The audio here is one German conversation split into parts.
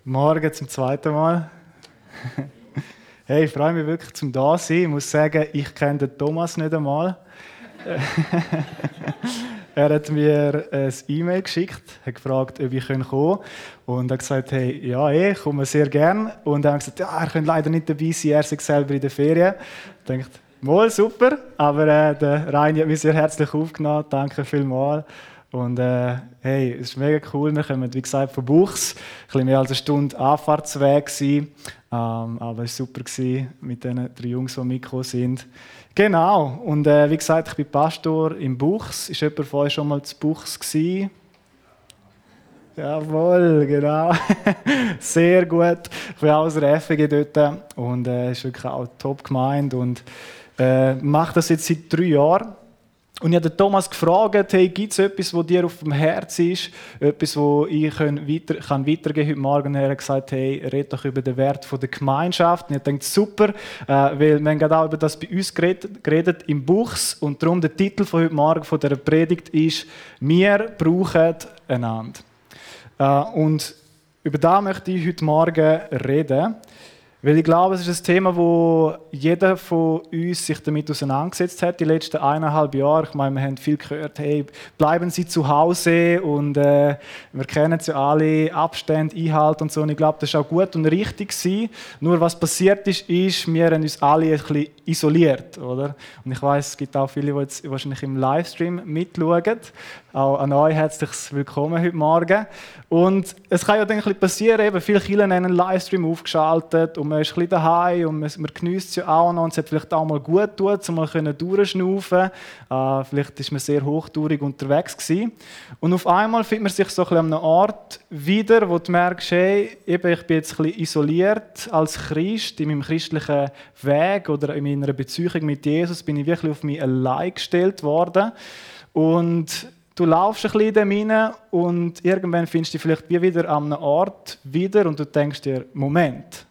Morgen zum zweiten Mal. Hey, ich freue mich wirklich, zum da zu sein. Ich muss sagen, ich kenne den Thomas nicht einmal. Er hat mir ein E-Mail geschickt, hat gefragt, ob ich kommen kann. Und er hat gesagt, hey, ja, ich komme sehr gerne. Und er hat gesagt, ja, er kann leider nicht dabei sein, er sei selber in der Ferien. Ich dachte, wohl, super. Aber der Reini hat mich sehr herzlich aufgenommen. Danke vielmals. Und hey, es ist mega cool. Wir kommen, wie gesagt, von Buchs. Ein bisschen mehr als eine Stunde Anfahrtsweg gewesen. Aber es war super mit den 3 Jungs, die mitgekommen sind. Genau. Und wie gesagt, ich bin Pastor im Buchs. Ist jemand von euch schon mal zu Buchs gewesen? Jawohl, genau. Sehr gut. Ich bin auch aus der FG dort. Und es ist wirklich auch top gemeint. Und mache das jetzt seit 3 Jahren. Und ich habe den Thomas gefragt, hey, gibt es etwas, was dir auf dem Herzen ist? Etwas, das ich weitergeben kann heute Morgen? Und er hat gesagt, hey, red doch über den Wert der Gemeinschaft. Und ich dachte, super, weil wir haben gerade auch über das bei uns geredet im Buchs. Und darum der Titel von heute Morgen von dieser Predigt ist «Wir brauchen einander». Und über das möchte ich heute Morgen reden. Weil ich glaube, es ist ein Thema, wo jeder von uns sich damit auseinandergesetzt hat, die letzten 1,5 Jahre. Ich meine, wir haben viel gehört, hey, bleiben Sie zu Hause und wir kennen es ja alle, Abstände einhalten und so. Und ich glaube, das war auch gut und richtig gewesen. Nur was passiert ist, wir haben uns alle ein bisschen isoliert, oder? Und ich weiss, es gibt auch viele, die jetzt wahrscheinlich im Livestream mitschauen. Auch an euch herzliches Willkommen heute Morgen. Und es kann ja dann ein bisschen passieren, eben, viele Kinder haben einen Livestream aufgeschaltet und man ist ein bisschen daheim und man genießt es ja auch noch und es hat vielleicht auch mal gut getan, um mal durchschnaufen. Vielleicht ist man sehr hochtourig unterwegs gewesen. Und auf einmal findet man sich so ein bisschen an einem Ort wieder, wo du merkst, hey, eben, ich bin jetzt ein bisschen isoliert als Christ in meinem christlichen Weg oder in meiner Beziehung mit Jesus bin ich wirklich auf mich allein gestellt worden. Und du laufst ein bisschen in dem hinein und irgendwann findest du dich vielleicht wieder an einem Ort wieder und du denkst dir, Moment,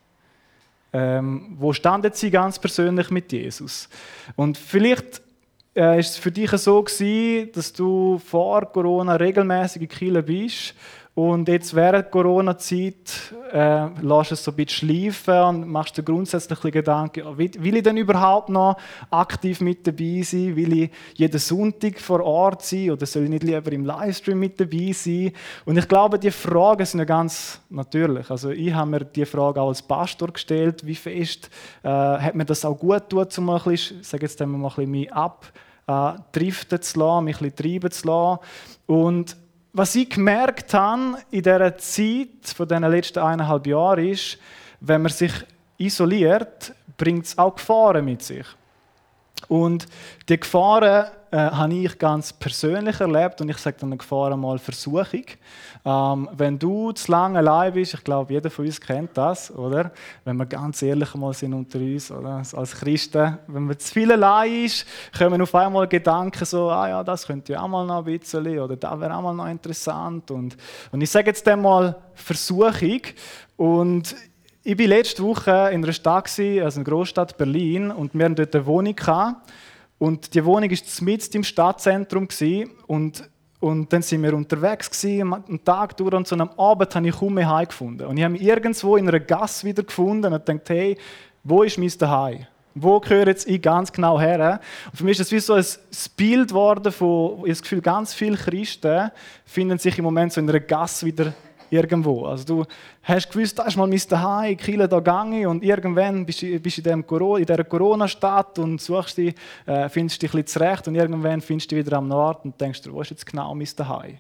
wo standen sie ganz persönlich mit Jesus? Und vielleicht ist es für dich so gewesen, dass du vor Corona regelmäßig in Kirche bist und jetzt während der Corona-Zeit lässt es so ein bisschen schleifen und machst dir grundsätzlich Gedanken, will ich denn überhaupt noch aktiv mit dabei sein? Will ich jeden Sonntag vor Ort sein oder soll ich nicht lieber im Livestream mit dabei sein? Und ich glaube, die Fragen sind ja ganz natürlich. Also ich habe mir die Frage auch als Pastor gestellt, wie fest hat mir das auch gut getan, um mal ein bisschen, ich sage jetzt mal ein bisschen mich abdriften zu lassen, mich ein bisschen treiben zu lassen. Und was ich gemerkt habe in dieser Zeit von diesen letzten 1,5 Jahren ist, wenn man sich isoliert, bringt es auch Gefahren mit sich. Und die Gefahren habe ich ganz persönlich erlebt und ich sage dann eine Gefahr einmal Versuchung. Wenn du zu lange allein bist, ich glaube, jeder von uns kennt das, oder? Wenn wir ganz ehrlich mal sind unter uns, oder? Als Christen, wenn man zu viel allein ist, kommen auf einmal Gedanken so, ja, das könnte ja auch mal noch ein bisschen oder das wäre auch mal noch interessant. Und ich sage jetzt einmal Versuchung. Und ich war letzte Woche in einer Stadt, also in der Großstadt Berlin, und wir hatten dort eine Wohnung. Und die Wohnung war mitten im Stadtzentrum. Und dann waren wir unterwegs, einen Tag durch, und so am Abend habe ich kaum mehr Heim gefunden. Und ich habe mich irgendwo in einer Gasse wieder gefunden und dachte, hey, wo ist mein Zuhause? Wo gehöre jetzt ich ganz genau her? Und für mich ist das wie so ein Bild geworden von, ich habe das Gefühl, ganz viele Christen finden sich im Moment so in einer Gasse wieder irgendwo. Also du hast gewusst, da ist mal mein Zuhause, Kirche da gegangen und irgendwann bist du in dieser Corona-Stadt und suchst dich, findest dich ein bisschen zurecht und irgendwann findest du dich wieder am Nord und denkst dir, wo ist jetzt genau mein Zuhause?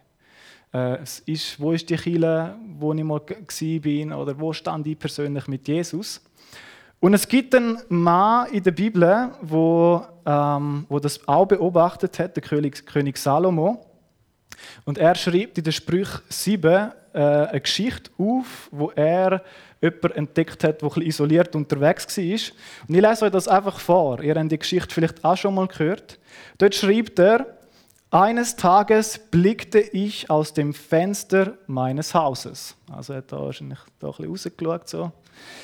Wo ist die Kirche, wo ich mal war oder wo stand ich persönlich mit Jesus? Und es gibt einen Mann in der Bibel, wo das auch beobachtet hat, der König Salomo. Und er schreibt in den Sprüchen 7 eine Geschichte auf, wo er jemanden entdeckt hat, der ein bisschen isoliert unterwegs war. Und ich lese euch das einfach vor. Ihr habt die Geschichte vielleicht auch schon mal gehört. Dort schreibt er, eines Tages blickte ich aus dem Fenster meines Hauses. Also er hat da wahrscheinlich da ein bisschen rausgeschaut. So.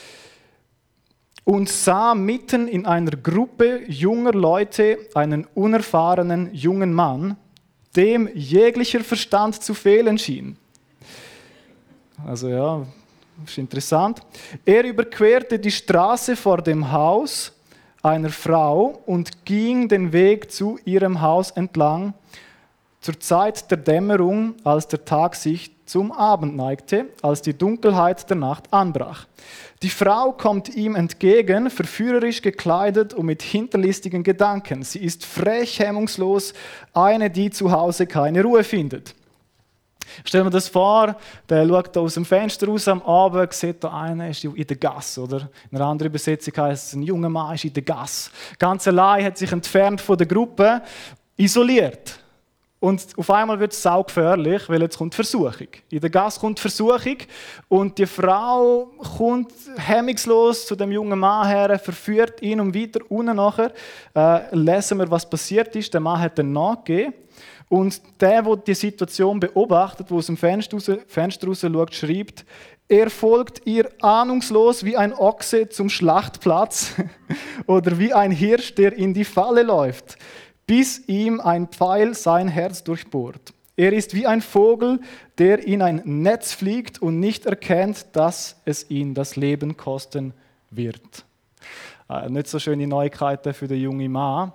Und sah mitten in einer Gruppe junger Leute einen unerfahrenen jungen Mann, dem jeglicher Verstand zu fehlen schien. Also ja, Das ist interessant. Er überquerte die Straße vor dem Haus einer Frau und ging den Weg zu ihrem Haus entlang, zur Zeit der Dämmerung, als der Tag sich zum Abend neigte, als die Dunkelheit der Nacht anbrach. Die Frau kommt ihm entgegen, verführerisch gekleidet und mit hinterlistigen Gedanken. Sie ist frech, hemmungslos, eine, die zu Hause keine Ruhe findet. Stell mir das vor, der schaut da aus dem Fenster raus am Abend, sieht da einen, ist in der Gasse, oder? In einer anderen Übersetzung heißt es, ein junger Mann ist in der Gasse. Ganz allein, hat sich entfernt von der Gruppe, isoliert. Und auf einmal wird es saugefährlich, weil jetzt kommt Versuchung. In der Gasse kommt Versuchung und die Frau kommt hemmungslos zu dem jungen Mann her, verführt ihn und weiter. Unten nachher lesen wir, was passiert ist. Der Mann hat dann nachgegeben. Und der die Situation beobachtet, der aus dem Fenster raus schaut, schreibt, er folgt ihr ahnungslos wie ein Ochse zum Schlachtplatz oder wie ein Hirsch, der in die Falle läuft, bis ihm ein Pfeil sein Herz durchbohrt. Er ist wie ein Vogel, der in ein Netz fliegt und nicht erkennt, dass es ihn das Leben kosten wird. Nicht so schöne Neuigkeiten für den jungen Mann.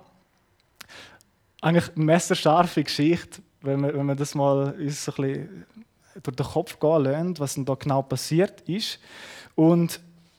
Eigentlich eine messerscharfe Geschichte, wenn man das mal uns so ein bisschen durch den Kopf gehen lässt, was denn da genau passiert ist. Und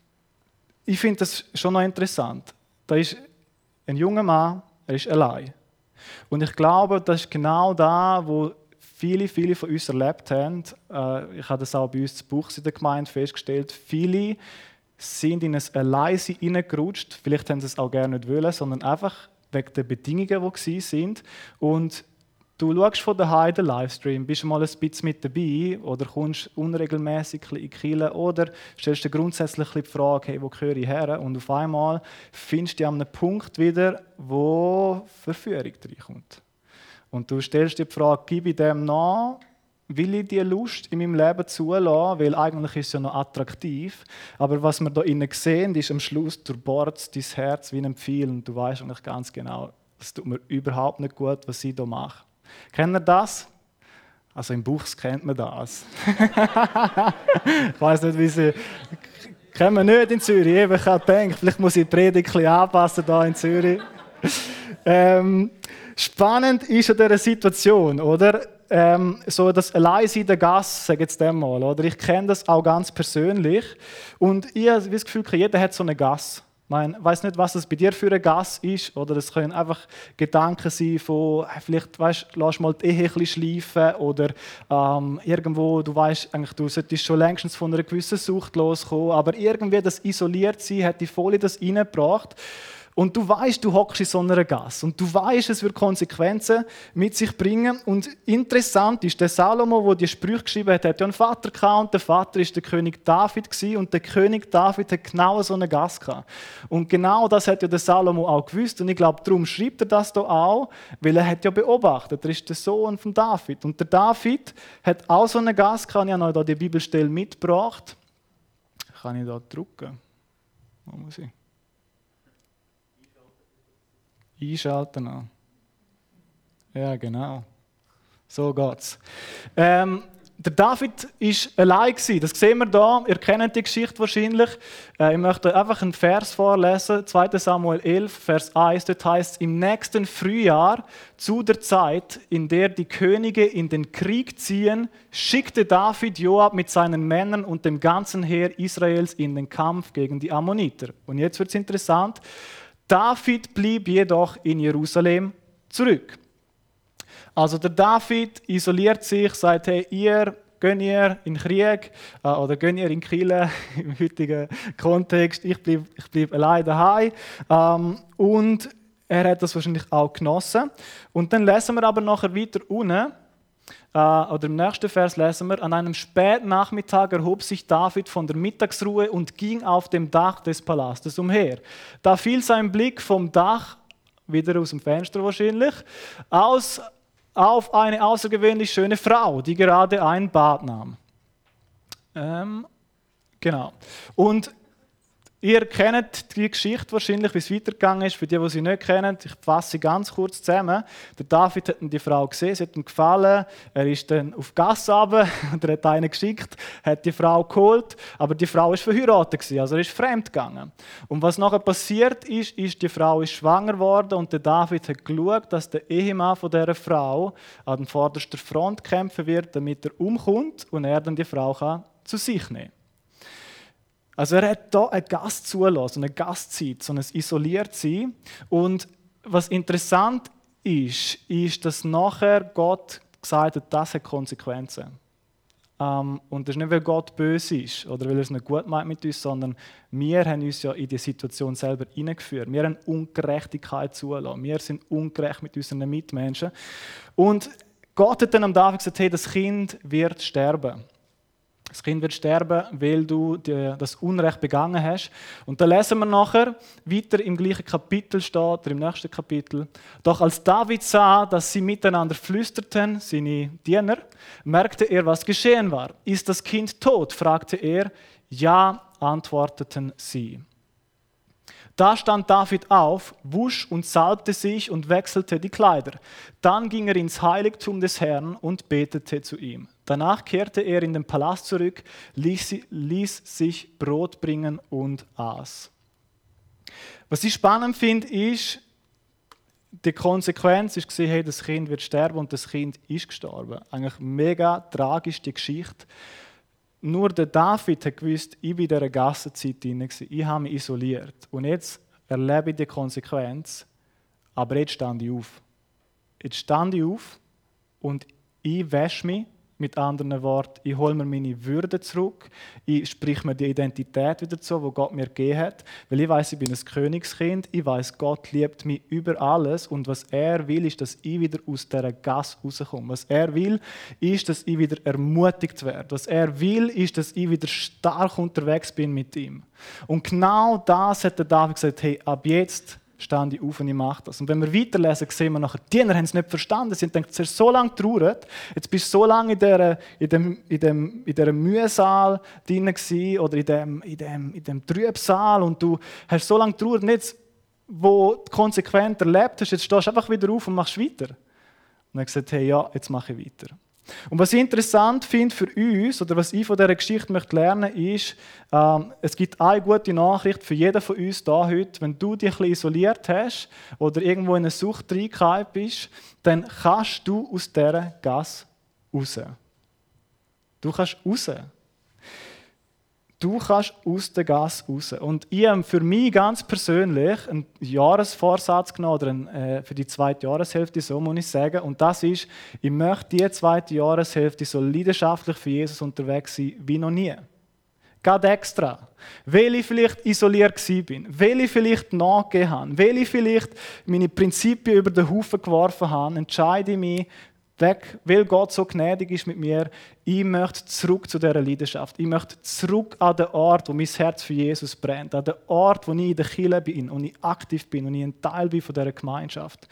ich finde das schon noch interessant. Da ist ein junger Mann, er ist allein. Und ich glaube, das ist genau da, wo viele von uns erlebt haben. Ich habe das auch bei uns zu Buchs in der Gemeinde festgestellt. Viele sind in ein Alleinsein hineingerutscht. Vielleicht haben sie es auch gerne nicht wollen, sondern einfach wegen der Bedingungen, die sind. Und du schaust von daheim den Livestream, bist mal ein bisschen mit dabei oder kommst unregelmäßig in die Kirche oder stellst dir grundsätzlich die Frage, hey, wo gehöre ich her? Und auf einmal findest du dich an einem Punkt wieder, wo Verführung reinkommt. Und du stellst dir die Frage, gebe ich dem nach? Will ich diese Lust in meinem Leben zulassen? Weil eigentlich ist es ja noch attraktiv. Aber was wir da innen sehen, ist am Schluss durchbohrt dein Herz wie ein Pfeil. Und du weißt eigentlich ganz genau, es tut mir überhaupt nicht gut, was ich hier mache. Kennt ihr das? Also im Buchs kennt man das. Ich weiss nicht, wie sie... Kennen wir nicht in Zürich. Ich habe gedacht, vielleicht muss ich die Predigt ein bisschen anpassen hier in Zürich. Spannend ist an dieser Situation, oder? So das Alleinsein in der Gasse, sage ich jetzt einmal, oder? Ich kenne das auch ganz persönlich. Und ich habe das Gefühl, jeder hat so eine Gasse. Ich weiß nicht, was das bei dir für eine Gasse ist. Oder es können einfach Gedanken sein von, vielleicht lass mal die Ehe ein bisschen schleifen. Oder irgendwo, du weißt, eigentlich, du solltest schon längstens von einer gewissen Sucht loskommen. Aber irgendwie das Isoliert-Sein hat dich voll in das reingebracht. Und du weißt, du hockst in so einer Gasse. Und du weißt, es wird Konsequenzen mit sich bringen. Und interessant ist, der Salomo, der die Sprüche geschrieben hat, hat ja einen Vater gehabt. Und der Vater war der König David gewesen. Und der König David hat genau so eine Gasse gehabt. Und genau das hat ja der Salomo auch gewusst. Und ich glaube, darum schreibt er das hier auch, weil er hat ja beobachtet, er ist der Sohn von David. Und der David hat auch so eine Gasse gehabt. Ich habe euch die Bibelstelle mitgebracht. Kann ich da drücken? Wo muss ich? Einschalten an. Ja, genau. So geht's. Der David war allein. Das sehen wir hier. Ihr kennt die Geschichte wahrscheinlich. Ich möchte einfach einen Vers vorlesen. 2. Samuel 11, Vers 1. Dort heißt es, im nächsten Frühjahr, zu der Zeit, in der die Könige in den Krieg ziehen, schickte David Joab mit seinen Männern und dem ganzen Heer Israels in den Kampf gegen die Ammoniter. Und jetzt wird es interessant. David blieb jedoch in Jerusalem zurück. Also der David isoliert sich, sagt, hey, geht ihr in den Krieg oder geht ihr in die Kirche im heutigen Kontext, ich bleib allein daheim. Und er hat das wahrscheinlich auch genossen. Und dann lesen wir aber nachher weiter unten, oder im nächsten Vers lesen wir, an einem Spätnachmittag erhob sich David von der Mittagsruhe und ging auf dem Dach des Palastes umher. Da fiel sein Blick vom Dach, wieder aus dem Fenster wahrscheinlich, auf eine außergewöhnlich schöne Frau, die gerade ein Bad nahm. Genau. Und Ihr kennt die Geschichte wahrscheinlich, wie es weitergegangen ist. Für die sie nicht kennen, ich fasse sie ganz kurz zusammen. Der David hat die Frau gesehen, sie hat ihm gefallen. Er ist dann auf die Gasse runter und er hat einen geschickt, hat die Frau geholt. Aber die Frau war verheiratet, also er ist fremd gegangen. Und was nachher passiert ist, die Frau ist schwanger geworden und der David hat geschaut, dass der Ehemann von dieser Frau an vorderster Front kämpfen wird, damit er umkommt und er dann die Frau kann zu sich nehmen kann. Also er hat hier einen Gast zulassen, eine Gastzeit, so ein Isoliertsein. Und was interessant ist, dass nachher Gott gesagt hat, das hat Konsequenzen. Und das ist nicht, weil Gott böse ist oder weil er es nicht gut meint mit uns, sondern wir haben uns ja in die Situation selber hineingeführt. Wir haben Ungerechtigkeit zulassen. Wir sind ungerecht mit unseren Mitmenschen. Und Gott hat dann am David gesagt, hey, das Kind wird sterben. Das Kind wird sterben, weil du das Unrecht begangen hast. Und da lesen wir nachher, weiter im gleichen Kapitel steht, oder im nächsten Kapitel. Doch als David sah, dass sie miteinander flüsterten, seine Diener, merkte er, was geschehen war. Ist das Kind tot? Fragte er. Ja, antworteten sie. Da stand David auf, wusch und salbte sich und wechselte die Kleider. Dann ging er ins Heiligtum des Herrn und betete zu ihm. Danach kehrte er in den Palast zurück, ließ sich Brot bringen und aß. Was ich spannend finde, ist, die Konsequenz ist, hey, das Kind wird sterben und das Kind ist gestorben. Eigentlich mega tragisch, die Geschichte. Nur der David hat gewusst, ich war in dieser Gassenzeit drin, ich habe mich isoliert. Und jetzt erlebe ich die Konsequenz, aber jetzt stand ich auf. Jetzt stand ich auf und ich wasche mich. Mit anderen Worten, ich hole mir meine Würde zurück, ich sprich mir die Identität wieder zu, die Gott mir gegeben hat, weil ich weiß, ich bin ein Königskind, ich weiß, Gott liebt mich über alles und was er will, ist, dass ich wieder aus dieser Gasse rauskomme. Was er will, ist, dass ich wieder ermutigt werde. Was er will, ist, dass ich wieder stark unterwegs bin mit ihm. Und genau das hat der David gesagt, hey, ab jetzt stand ich auf und ich mache das. Und wenn wir weiterlesen, sehen wir nachher, die Diener haben es nicht verstanden. Sie haben gedacht, du hast so lange getrauert, jetzt bist du so lange in dieser Mühsal drin gewesen, oder in dem Trübsal und du hast so lange getrauert und jetzt, wo du konsequent erlebt hast, jetzt stehst du einfach wieder auf und machst weiter. Und er hat gesagt, hey, ja, jetzt mache ich weiter. Und was ich interessant finde für uns, oder was ich von dieser Geschichte möchte lernen, ist, es gibt eine gute Nachricht für jeden von uns da heute. Wenn du dich ein bisschen isoliert hast oder irgendwo in eine Sucht reingekommen bist, dann kannst du aus dieser Gasse raus. Du kannst raus. Du kannst aus der Gasse raus. Und ich habe für mich ganz persönlich einen Jahresvorsatz genommen, oder für die zweite Jahreshälfte, so muss ich sagen. Und das ist, ich möchte die zweite Jahreshälfte so leidenschaftlich für Jesus unterwegs sein wie noch nie. Gerade extra. Weil ich vielleicht isoliert war, weil ich vielleicht nachgegeben habe, weil ich vielleicht meine Prinzipien über den Haufen geworfen habe, entscheide ich mich, weg, weil Gott so gnädig ist mit mir, ich möchte zurück zu dieser Leidenschaft. Ich möchte zurück an den Ort, wo mein Herz für Jesus brennt. An den Ort, wo ich in der Kirche bin und ich aktiv bin und ich ein Teil bin von dieser Gemeinschaft.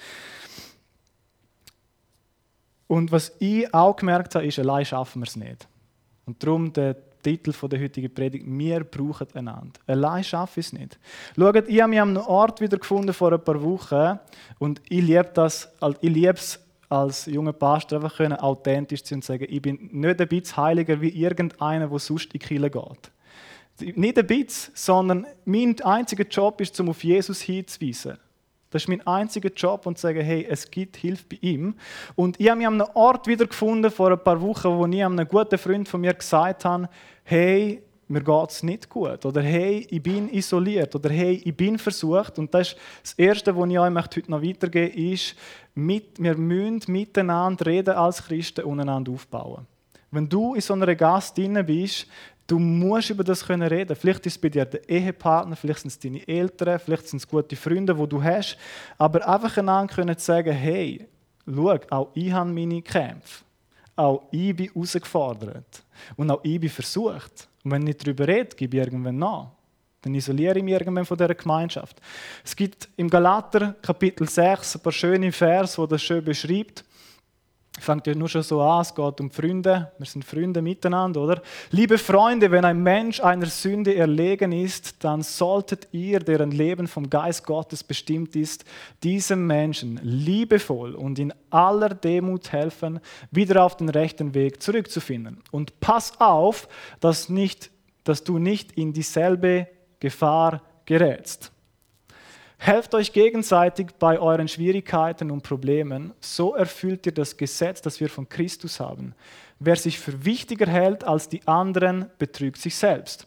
Und was ich auch gemerkt habe, ist, allein schaffen wir es nicht. Und darum der Titel der heutigen Predigt, wir brauchen einander. Allein schaffe ich es nicht. Schaut, ich habe mich an einem Ort wiedergefunden vor ein paar Wochen und ich liebe es, als junger Pastor einfach können authentisch sein und sagen, ich bin nicht ein bisschen heiliger wie irgendeiner, der sonst in die Kirche geht. Nicht ein bisschen, sondern mein einziger Job ist, um auf Jesus hinzuweisen. Das ist mein einziger Job und zu sagen, hey, es gibt Hilfe bei ihm. Und ich habe mich an einem Ort wiedergefunden vor ein paar Wochen, wo ich einem guten Freund von mir gesagt habe, hey, mir geht es nicht gut. Oder hey, ich bin isoliert. Oder hey, ich bin versucht. Und das ist das Erste, was ich euch heute noch weitergeben möchte, ist, wir müssen miteinander reden als Christen und einander aufbauen. Wenn du in so einer Gasse drin bist, du musst über das reden können. Vielleicht ist es bei dir der Ehepartner, vielleicht sind es deine Eltern, vielleicht sind es gute Freunde, die du hast. Aber einfach einander können sagen, hey, schau, auch ich habe meine Kämpfe. Auch ich bin herausgefordert. Und auch ich bin versucht. Und wenn ich nicht darüber rede, gebe ich irgendwann nach. Dann isoliere ich mich irgendwann von dieser Gemeinschaft. Es gibt im Galater Kapitel 6 ein paar schöne Verse, die das schön beschreibt. Fängt ja nur schon so an, es geht um Freunde, wir sind Freunde miteinander, oder? Liebe Freunde, wenn ein Mensch einer Sünde erlegen ist, dann solltet ihr, deren Leben vom Geist Gottes bestimmt ist, diesem Menschen liebevoll und in aller Demut helfen, wieder auf den rechten Weg zurückzufinden. Und pass auf, dass du nicht in dieselbe Gefahr gerätst. Helft euch gegenseitig bei euren Schwierigkeiten und Problemen, so erfüllt ihr das Gesetz, das wir von Christus haben. Wer sich für wichtiger hält als die anderen, betrügt sich selbst.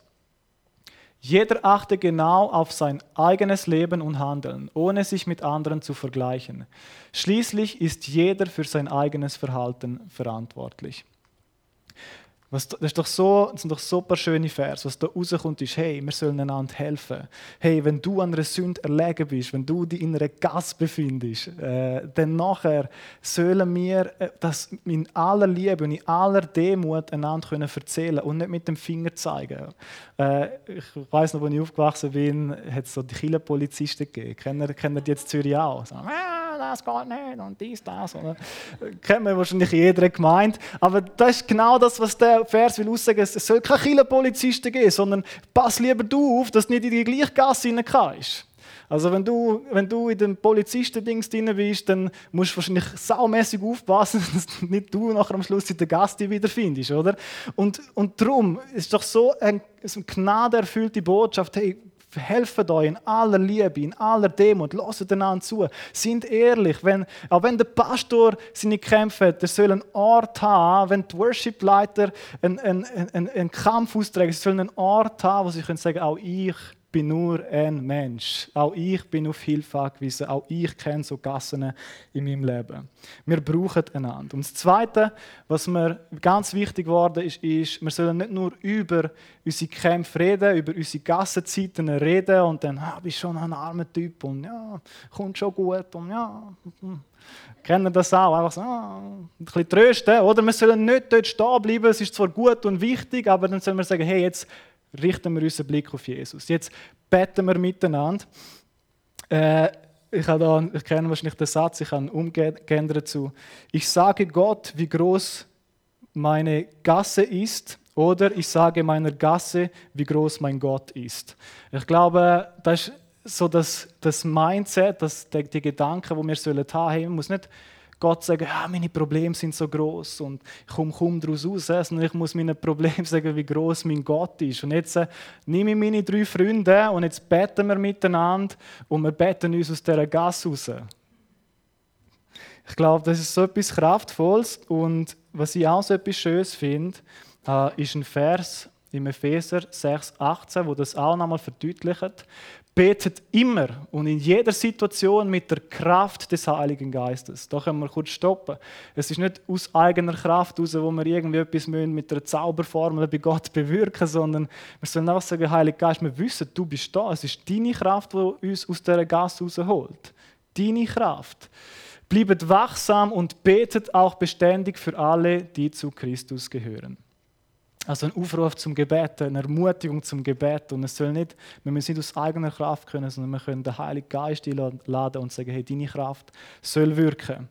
Jeder achte genau auf sein eigenes Leben und Handeln, ohne sich mit anderen zu vergleichen. Schließlich ist jeder für sein eigenes Verhalten verantwortlich. Das sind doch so ein paar schöne Vers. Was da rauskommt, ist, hey, wir sollen einander helfen. Hey, wenn du an einer Sünde erlegen bist, wenn du dich in einer Gasse befindest, dann nachher sollen wir das in aller Liebe und in aller Demut einander erzählen und nicht mit dem Finger zeigen. Ich weiss noch, als ich aufgewachsen bin, hat es so die Kirchenpolizisten gegeben. Kennt ihr die jetzt Zürich auch? So, das geht nicht und dies, das. Oder? Kennt man wahrscheinlich in jeder Gemeinde. Aber das ist genau das, was der Vers will aussagen. Es soll keine Kirchenpolizisten geben, sondern pass lieber du auf, dass du nicht in die gleiche Gasse hineinkommst. Also wenn du in dem Polizistendings drin bist, dann musst du wahrscheinlich saumässig aufpassen, dass nicht du nachher am Schluss in der Gasse wiederfindest, oder? Und darum ist doch so eine gnadenerfüllte Botschaft, hey, helfen euch in aller Liebe, in aller Demut, hört einander zu, sind ehrlich. Auch wenn der Pastor seine Kämpfe hat, der soll einen Ort haben, wenn die Worship-Leiter einen Kampf austragen, sie sollen einen Ort haben, wo sie können sagen, auch ich bin nur ein Mensch. Auch ich bin auf Hilfe angewiesen. Auch ich kenne so Gassen in meinem Leben. Wir brauchen einander. Und das Zweite, was mir ganz wichtig geworden ist, wir sollen nicht nur über unsere Kämpfe reden, über unsere Gassenzeiten reden und dann, bist schon ein armer Typ und ja, kommt schon gut und ja. Kennen das auch? Einfach so, ein bisschen trösten. Oder wir sollen nicht dort stehen bleiben, es ist zwar gut und wichtig, aber dann sollen wir sagen, hey, jetzt richten wir unseren Blick auf Jesus. Jetzt beten wir miteinander. Ich kenne wahrscheinlich den Satz, ich habe umgeändert zu: Ich sage Gott, wie groß meine Gasse ist, oder ich sage meiner Gasse, wie groß mein Gott ist. Ich glaube, das ist so das Mindset, die Gedanken, die wir haben sollen. Hey, man muss nicht Gott sagen, meine Probleme sind so groß und ich komme daraus raus, sondern ich muss meinen Problemen sagen, wie groß mein Gott ist. Und jetzt nehme ich meine 3 Freunde und jetzt beten wir miteinander und wir beten uns aus dieser Gasse raus. Ich glaube, das ist so etwas Kraftvolles und was ich auch so etwas Schönes finde, ist ein Vers im Epheser 6,18, wo das auch nochmal verdeutlicht. Betet immer und in jeder Situation mit der Kraft des Heiligen Geistes. Da können wir kurz stoppen. Es ist nicht aus eigener Kraft heraus, wo wir irgendwie etwas mit einer Zauberformel bei Gott bewirken, sondern wir sollen auch sagen, Heiliger Geist, wir wissen, du bist da. Es ist deine Kraft, die uns aus dieser Gasse rausholt. Deine Kraft. Bleibt wachsam und betet auch beständig für alle, die zu Christus gehören. Also ein Aufruf zum Gebet, eine Ermutigung zum Gebet. Und es soll nicht, wir müssen nicht aus eigener Kraft können, sondern wir können den Heiligen Geist einladen und sagen, hey, deine Kraft soll wirken.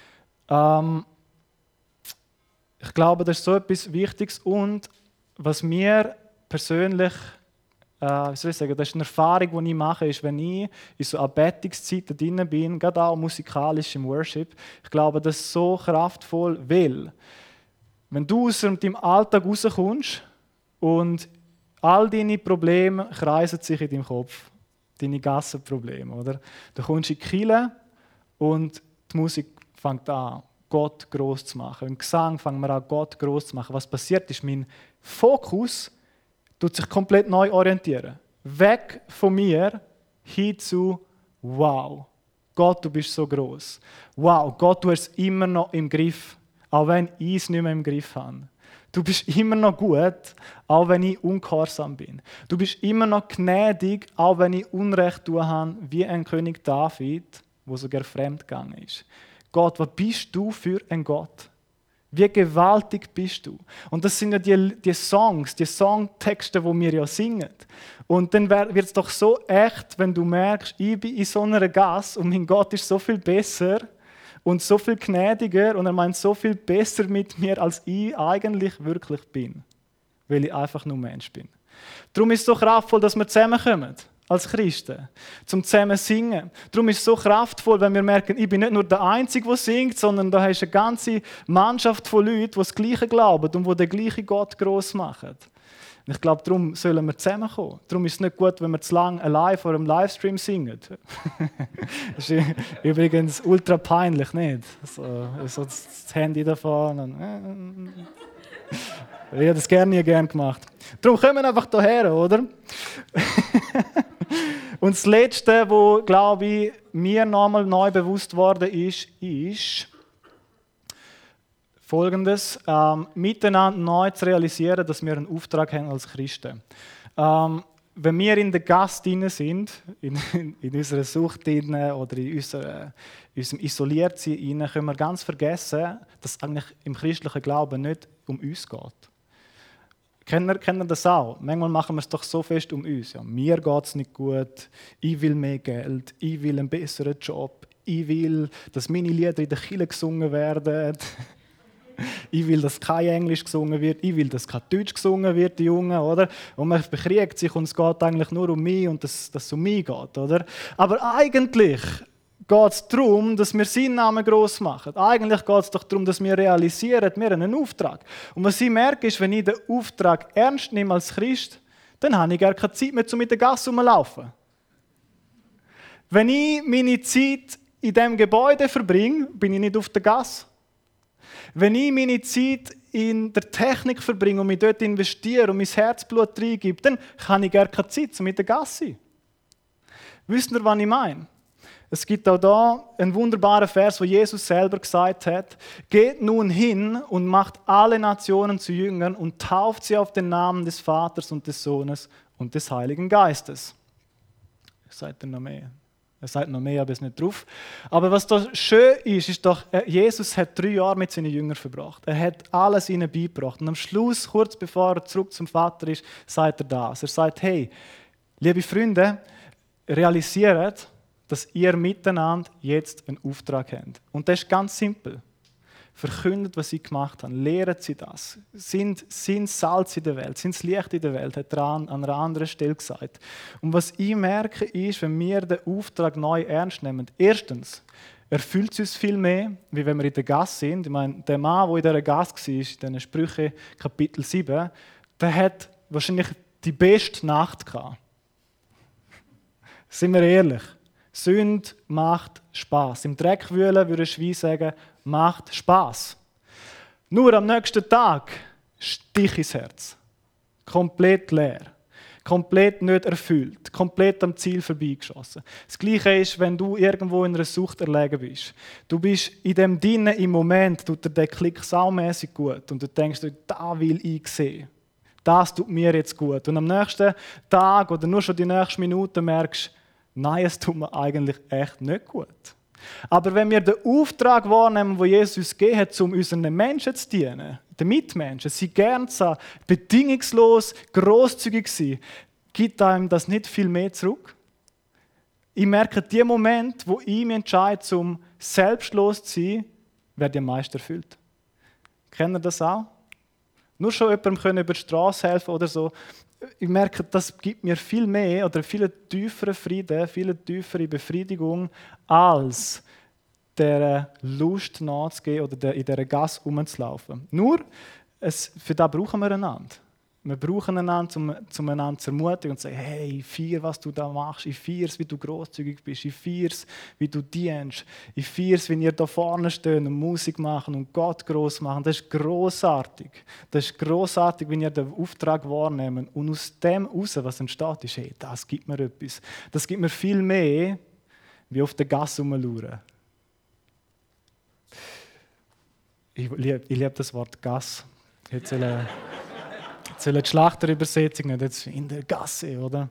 Ich glaube, das ist so etwas Wichtiges. Und was mir persönlich, das ist eine Erfahrung, die ich mache, ist, wenn ich in so Anbetungszeiten drin bin, gerade auch musikalisch im Worship, ich glaube, das ist so kraftvoll, weil wenn du aus deinem Alltag rauskommst und all deine Probleme kreisen sich in deinem Kopf, deine Gassenprobleme, oder? Du kommst in die Kirche und die Musik fängt an, Gott gross zu machen. Im Gesang fangen wir an, Gott gross zu machen. Was passiert ist, mein Fokus tut sich komplett neu orientieren. Weg von mir hin zu wow, Gott, du bist so gross. Wow, Gott, du hast es immer noch im Griff. Auch wenn ich es nicht mehr im Griff habe. Du bist immer noch gut, auch wenn ich ungehorsam bin. Du bist immer noch gnädig, auch wenn ich Unrecht tun habe, wie ein König David, der sogar fremdgegangen ist. Gott, was bist du für ein Gott? Wie gewaltig bist du? Und das sind ja die Songs, die Songtexte, die wir ja singen. Und dann wird es doch so echt, wenn du merkst, ich bin in so einer Gasse und mein Gott ist so viel besser. und so viel gnädiger und er meint so viel besser mit mir, als ich eigentlich wirklich bin, weil ich einfach nur Mensch bin. Darum ist es so kraftvoll, dass wir zusammenkommen als Christen, zum zusammen singen. Darum ist es so kraftvoll, wenn wir merken, ich bin nicht nur der Einzige, der singt, sondern da ist eine ganze Mannschaft von Leuten, die das Gleiche glauben und die den gleichen Gott gross machen. Und ich glaube, darum sollen wir zusammenkommen. Darum ist es nicht gut, wenn wir zu lange allein vor einem Livestream singen. Das ist übrigens ultra peinlich, nicht? So das Handy davon. Ich hätte das gerne gemacht. Darum kommen wir einfach hierher, oder? Und das Letzte, was, glaube ich, mir nochmal neu bewusst worden ist Folgendes: miteinander neu zu realisieren, dass wir einen Auftrag haben als Christen. Wenn wir in der Gasse drin sind, in unserer Sucht drin oder in unserem Isoliertsein drin, können wir ganz vergessen, dass es eigentlich im christlichen Glauben nicht um uns geht. Kennt ihr das auch? Manchmal machen wir es doch so fest um uns. Ja, mir geht es nicht gut, ich will mehr Geld, ich will einen besseren Job, ich will, dass meine Lieder in der Kirche gesungen werden. Ich will, dass kein Englisch gesungen wird. Ich will, dass kein Deutsch gesungen wird, die Jungen, oder? Und man bekriegt sich und es geht eigentlich nur um mich und dass es um mich geht, oder? Aber eigentlich geht es darum, dass wir seinen Namen gross machen. Eigentlich geht es doch darum, dass wir realisieren, wir haben einen Auftrag. Und was ich merke, ist, wenn ich den Auftrag ernst nehme als Christ, dann habe ich gar keine Zeit mehr, um mit der Gasse rumzulaufen. Wenn ich meine Zeit in diesem Gebäude verbringe, bin ich nicht auf der Gasse. Wenn ich meine Zeit in der Technik verbringe und mich dort investiere und mein Herzblut reingebe, dann habe ich gar keine Zeit, um mit der Gasse zu sein. Wisst ihr, was ich meine? Es gibt auch da einen wunderbaren Vers, wo Jesus selber gesagt hat: Geht nun hin und macht alle Nationen zu Jüngern und tauft sie auf den Namen des Vaters und des Sohnes und des Heiligen Geistes. Seid ihr noch mehr? Er sagt noch mehr, aber es nicht drauf. Aber was da schön ist, ist doch, Jesus hat 3 Jahre mit seinen Jüngern verbracht. Er hat alles ihnen beigebracht. Und am Schluss, kurz bevor er zurück zum Vater ist, sagt er das. Er sagt: Hey, liebe Freunde, realisiert, dass ihr miteinander jetzt einen Auftrag habt. Und das ist ganz simpel. Verkündet, was sie gemacht haben. Lehren sie das. Sind Salz in der Welt, sind das Licht in der Welt, hat er an einer anderen Stelle gesagt. Und was ich merke, ist, wenn wir den Auftrag neu ernst nehmen, erstens erfüllt es uns viel mehr, wie wenn wir in der Gasse sind. Ich meine, der Mann, der in dieser Gasse war, in diesen Sprüche Kapitel 7, der hat wahrscheinlich die beste Nacht gehabt. Sind wir ehrlich? Sünde macht Spass. Im Dreck wühlen, würde ein Schwein sagen, macht Spass. Nur am nächsten Tag Stich ins Herz. Komplett leer. Komplett nicht erfüllt. Komplett am Ziel vorbeigeschossen. Das Gleiche ist, wenn du irgendwo in einer Sucht erlegen bist. Du bist in dem Dienen im Moment, tut dir der Klick saumässig gut. Und du denkst, da will ich sehen. Das tut mir jetzt gut. Und am nächsten Tag oder nur schon die nächsten Minuten merkst, nein, es tut mir eigentlich echt nicht gut. Aber wenn wir den Auftrag wahrnehmen, den Jesus uns gegeben hat, um unseren Menschen zu dienen, den Mitmenschen, sie gern zu haben, bedingungslos, grosszügig sein, gibt einem das nicht viel mehr zurück? Ich merke, die Momente, wo ich mich entscheide, um selbstlos zu sein, werden am meisten erfüllt. Kennt ihr das auch? Nur schon jemandem über die Straße helfen oder so. Ich merke, das gibt mir viel mehr oder viel tieferen Frieden, viel tiefere Befriedigung, als der Lust nachzugehen oder in dieser Gasse rumzulaufen. Nur, für das brauchen wir einander. Wir brauchen einander, um einander zu ermutigen und zu sagen: Hey, ich feiere, was du da machst. Ich feiere es, wie du grosszügig bist. Ich feiere es, wie du dienst. Ich feiere es, wenn ihr da vorne steht und Musik machen und Gott gross machen. Das ist grossartig. Das ist grossartig, wenn ihr den Auftrag wahrnehmt. Und aus dem heraus, was entsteht, ist: Hey, das gibt mir etwas. Das gibt mir viel mehr, wie auf der Gasse rumlauern. Ich liebe das Wort Gasse. Jetzt soll die Schlachterübersetzung nicht jetzt in der Gasse, oder?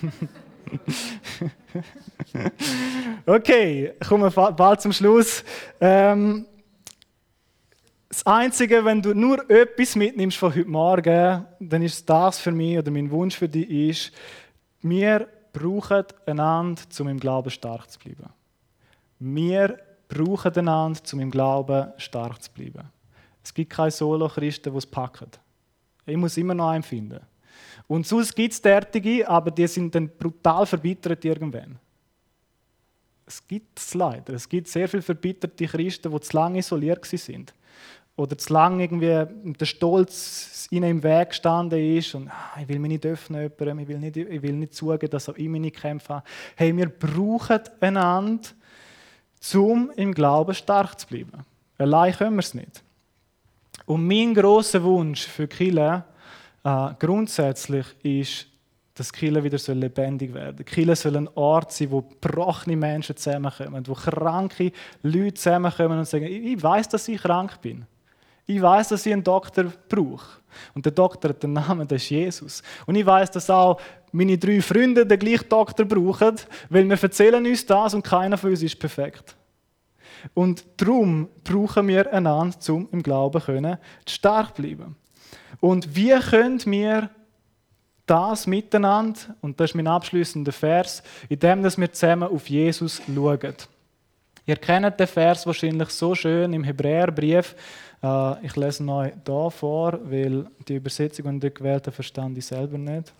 Okay, kommen wir bald zum Schluss. Das Einzige, wenn du nur etwas mitnimmst von heute Morgen, dann ist das für mich, oder mein Wunsch für dich ist, wir brauchen einander, um im Glauben stark zu bleiben. Wir brauchen einander, um im Glauben stark zu bleiben. Es gibt keine Solo-Christen, die es packen. Ich muss immer noch einen finden. Und sonst gibt es derartige, aber die sind dann brutal verbittert irgendwann. Es gibt es leider. Es gibt sehr viele verbitterte Christen, die zu lange isoliert sind. Oder zu lange irgendwie der Stolz ihnen im Weg gestanden ist und ich will mich nicht öffnen jemandem, ich will nicht zugeben, dass auch ich meine Kämpfe habe. Hey, wir brauchen einander, um im Glauben stark zu bleiben. Allein können wir es nicht. Und mein grosser Wunsch für die Kirche grundsätzlich ist, dass die Kirche wieder lebendig werden soll. Die Kirche soll ein Ort sein, wo gebrochene Menschen zusammenkommen, wo kranke Leute zusammenkommen und sagen, ich weiß, dass ich krank bin. Ich weiß, dass ich einen Doktor brauche. Und der Doktor hat den Namen, das ist Jesus. Und ich weiß, dass auch meine 3 Freunde den gleichen Doktor brauchen, weil wir erzählen uns das und keiner von uns ist perfekt. Und darum brauchen wir einander, um im Glauben stark zu bleiben. Und wie können wir das miteinander, und das ist mein abschliessender Vers, indem wir zusammen auf Jesus schauen. Ihr kennt den Vers wahrscheinlich so schön im Hebräerbrief. Ich lese ihn euch hier vor, weil die Übersetzung, die ich gewählt habe, verstand ich selber nicht.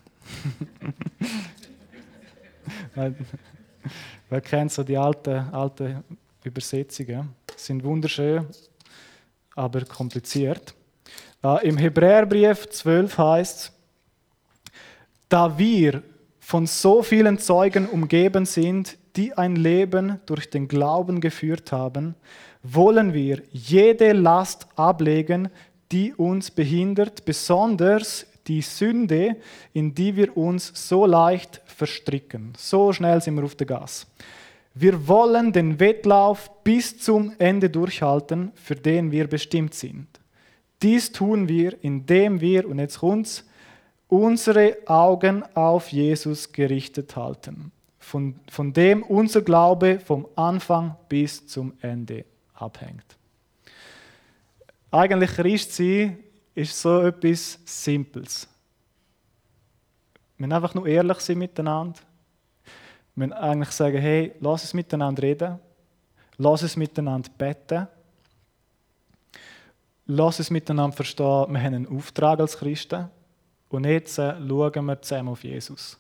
Wer kennt so die alten Übersetzungen? Sie sind wunderschön, aber kompliziert. Im Hebräerbrief 12 heißt es, da wir von so vielen Zeugen umgeben sind, die ein Leben durch den Glauben geführt haben, wollen wir jede Last ablegen, die uns behindert, besonders die Sünde, in die wir uns so leicht verstricken. So schnell sind wir auf der Gas. Wir wollen den Wettlauf bis zum Ende durchhalten, für den wir bestimmt sind. Dies tun wir, indem wir, und jetzt kommt's, unsere Augen auf Jesus gerichtet halten, von dem unser Glaube vom Anfang bis zum Ende abhängt. Eigentlich Christsein ist so etwas Simples. Wir müssen einfach nur ehrlich sein miteinander. Wir müssen eigentlich sagen, hey, lass uns miteinander reden, lass uns miteinander beten, lass uns miteinander verstehen, wir haben einen Auftrag als Christen. Und jetzt schauen wir zusammen auf Jesus.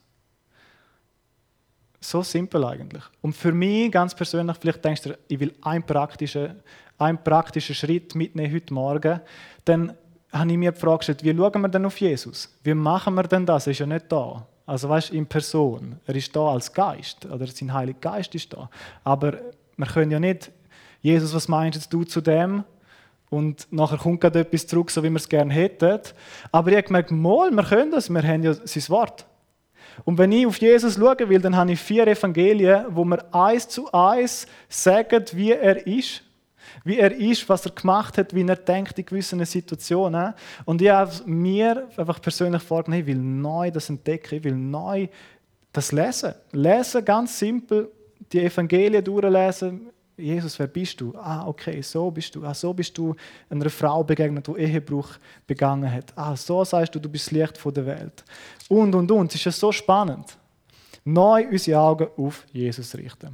So simpel eigentlich. Und für mich ganz persönlich, vielleicht denkst du, ich will einen praktischen Schritt mitnehmen heute Morgen, dann habe ich mir die Frage gestellt, wie schauen wir denn auf Jesus? Wie machen wir denn das? Er ist ja nicht da. Also weißt, in Person. Er ist da als Geist. Oder sein Heiliger Geist ist da. Aber wir können ja nicht, Jesus, was meinst du zu dem? Und nachher kommt gerade etwas zurück, so wie wir es gerne hätten. Aber ich habe gemerkt, wir können das, wir haben ja sein Wort. Und wenn ich auf Jesus schauen will, dann habe ich 4 Evangelien, wo mir 1 zu 1 sagen, wie er ist. Wie er ist, was er gemacht hat, wie er denkt in gewissen Situationen. Und ich habe mir einfach persönlich vorgenommen, ich will neu das entdecken, ich will neu das lesen. Lesen, ganz simpel, die Evangelien durchlesen. Jesus, wer bist du? Okay, so bist du. So bist du einer Frau begegnet, die Ehebruch begangen hat. So sagst du, du bist das Licht der Welt. Und. Es ist ja so spannend. Neu unsere Augen auf Jesus richten.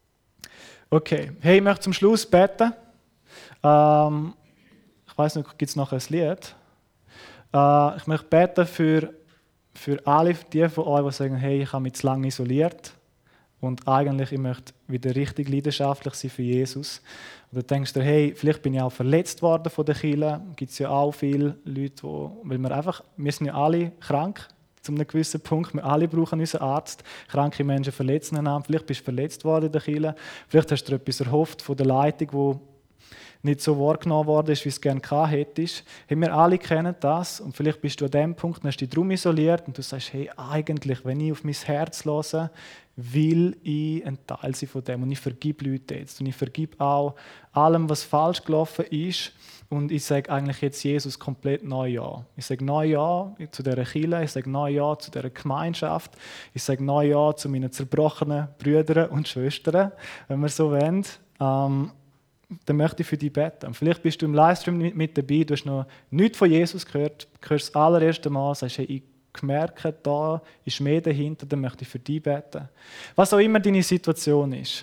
Okay, hey, ich möchte zum Schluss beten. Ich weiß nicht, gibt es noch ein Lied? Ich möchte beten für alle die von euch, die sagen, hey, ich habe mich zu lange isoliert. Und eigentlich, ich möchte wieder richtig leidenschaftlich sein für Jesus. Und dann denkst du, hey, vielleicht bin ich auch verletzt worden von der Kirche. Gibt es ja auch viele Leute, weil wir sind ja alle krank, zu einem gewissen Punkt. Wir alle brauchen unseren Arzt. Kranke Menschen verletzen einander. Vielleicht bist du verletzt worden in der Kirche. Vielleicht hast du dir etwas erhofft von der Leitung, wo nicht so wahrgenommen worden ist, wie es gerne gehabt hättest. Hey, wir alle kennen das und vielleicht bist du an dem Punkt, hast dich darum isoliert und du sagst, hey, eigentlich, wenn ich auf mein Herz höre, will ich ein Teil sein von dem und ich vergib Leute jetzt und ich vergib auch allem, was falsch gelaufen ist und ich sage eigentlich jetzt Jesus komplett neu Ja. Ich sage neu Ja zu dieser Kirche, ich sage neu Ja zu dieser Gemeinschaft, ich sage neu Ja zu meinen zerbrochenen Brüdern und Schwestern, wenn wir so wollen. Dann möchte ich für dich beten. Vielleicht bist du im Livestream mit dabei, du hast noch nichts von Jesus gehört, du hörst das allererste Mal, sagst, hey, ich merke, da ist mehr dahinter, dann möchte ich für dich beten. Was auch immer deine Situation ist.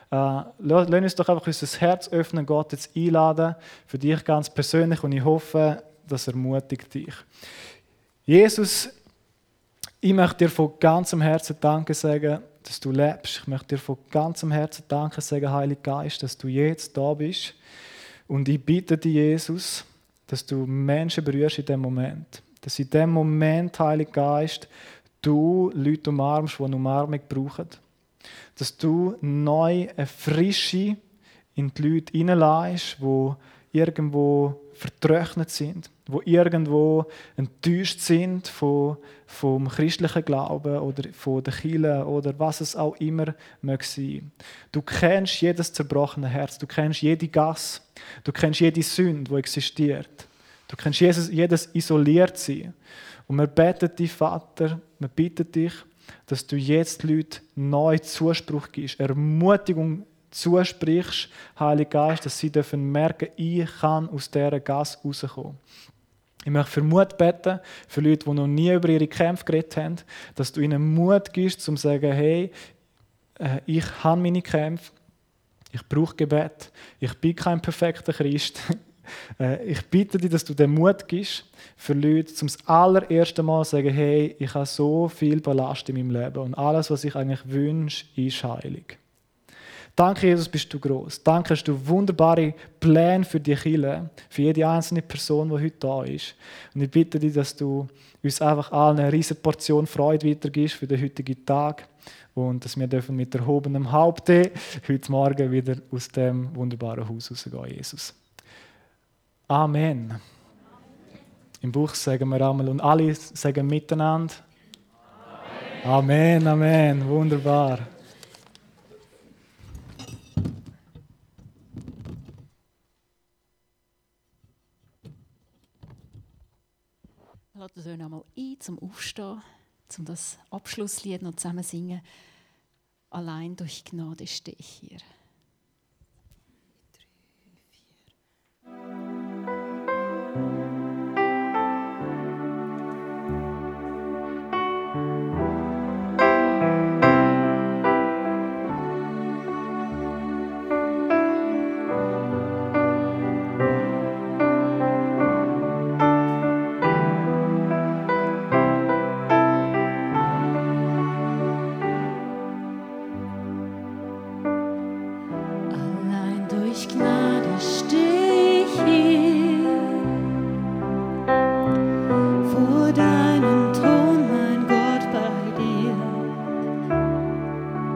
Lass uns doch einfach unser Herz öffnen, Gott jetzt einladen, für dich ganz persönlich, und ich hoffe, das ermutigt dich. Jesus, ich möchte dir von ganzem Herzen Danke sagen, dass du lebst. Ich möchte dir von ganzem Herzen Danke sagen, Heiliger Geist, dass du jetzt da bist. Und ich bitte dich, Jesus, dass du Menschen berührst in dem Moment. Dass in dem Moment, Heiliger Geist, du Leute umarmst, die eine Umarmung brauchen. Dass du neu eine Frische in die Leute hineinlässt, die irgendwo vertrocknet sind, die irgendwo enttäuscht sind vom christlichen Glauben oder von der Kirche oder was es auch immer möge sein. Du kennst jedes zerbrochene Herz, du kennst jede Gasse, du kennst jede Sünde, die existiert. Du kennst jedes Isoliertsein. Und wir beten dich, Vater, wir bitten dich, dass du jetzt Leuten neu Zuspruch gibst, Ermutigung zusprichst, Heiliger Geist, dass sie merken dürfen, ich kann aus dieser Gasse rauskommen. Ich möchte für Mut beten, für Leute, die noch nie über ihre Kämpfe geredet haben, dass du ihnen Mut gibst, um zu sagen, hey, ich habe meine Kämpfe, ich brauche Gebet, ich bin kein perfekter Christ. Ich bitte dich, dass du den Mut gibst, für Leute zum allerersten Mal zu sagen, hey, ich habe so viel Ballast in meinem Leben und alles, was ich eigentlich wünsche, ist heilig. Danke, Jesus, bist du gross. Danke, hast du wunderbare Pläne für die Kirche, für jede einzelne Person, die heute da ist. Und ich bitte dich, dass du uns einfach allen eine riesige Portion Freude weitergibst für den heutigen Tag und dass wir dürfen mit erhobenem Haupt heute Morgen wieder aus dem wunderbaren Haus rausgehen, Jesus. Amen. Im Buch sagen wir einmal und alle sagen miteinander. Amen, Amen, Amen. Wunderbar. Lass uns einmal ein zum Aufstehen, zum das Abschlusslied noch zusammen singen. Allein durch Gnade stehe ich hier.